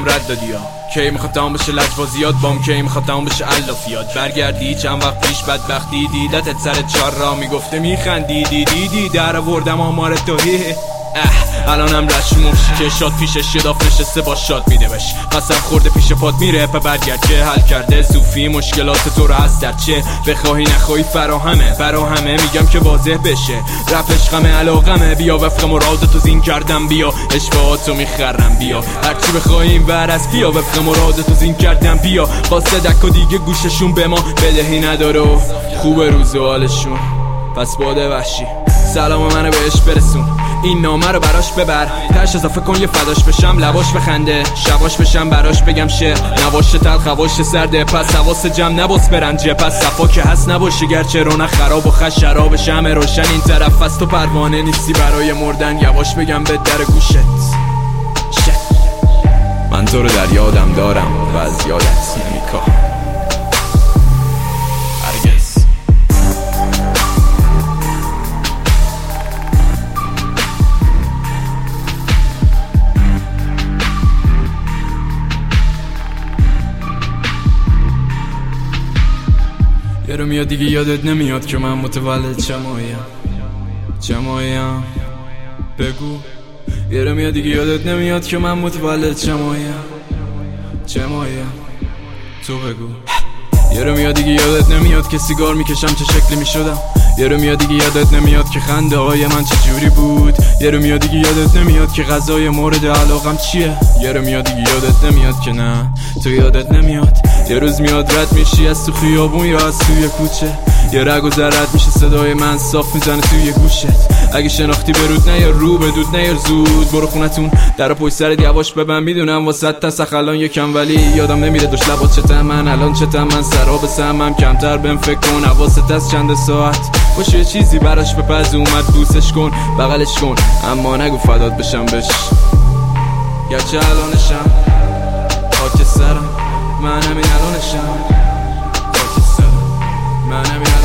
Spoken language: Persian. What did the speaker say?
رد دادی ها. کی میخواد تمام بشه لجبازیات بام، کی میخواد تمام بشه علافیات. برگردی چند وقت پیش بدبختی دیدتت سر چار را میگفته میخندی دیدی در آوردم آمار توهی. الانم رشموش که شاد پیشش یه داف نشسته با شاد میده بش. قسم خورده پیش پات میره پا برگرد که حل کرده صوفی مشکلات تو رو از در چه بخواهی نخواهی فراهمه برا همه میگم که واضح بشه. رپ عشقمه علاقمه بیا وفق مراد تو زین کردم بیا اشباهاتو میخرم بیا هرچی بخواهیم ورس بیا وفق مراد تو زین کردم بیا قاسه دک و دیگه گوششون به ما بدهی نداره و خوب روز و حالشون پس باده وحشی سلام منو بهش برسون این نامه رو براش ببر ترش اضافه کن یه فداش بشم لباش بخنده شباش بشم براش بگم شه نواش تلخ هواش سرده پس حواس جمع نباس برنجه پس صفا که هست نباشه گرچه رونق خراب و خش شراب شمع روشن این طرف از تو پروانه نیستی برای مردن یواش بگم به در گوشت من تو رو در یادم دارم و از یادت نمیکاهم یه رو میاد دیگه یادت نمیاد که من متولد چمایم بگو یه رو میاد دیگه یادت نمیاد که من متولد چمایم تو بگو یه رو میاد دیگه یادت نمیاد که سیگار میکشم چه شکلی میشدم یه رو میاد دیگه یادت نمیاد که خنده های من چه جوری بود یه رو میاد دیگه یادت نمیاد که غذای مورد علاقم چیه یه رو میاد دیگه یادت نمیاد که نه تو یادت نمیاد یه روز میاد رد میشی از تو خیابون یا از توی کوچه یه رگ و ذرت میشه صدای من صاف میزنه توی گوشت اگه شناختی برود نه یا رو بدود نه یا زود برو خونتون در پشت سر یواش ببن میدونم واسط تسخ الان یکم ولی یادم نمیره دوش لبات چتم من الان چتم من سراب سمم کمتر بهم فکر کن حواست از چند ساعت باشه چیزی براش بپز اومد بوسش کن بغلش کن اما نگو فدات بشم بش گرچه الانشم خاک سرم من همین الانشم خاک سرم من همین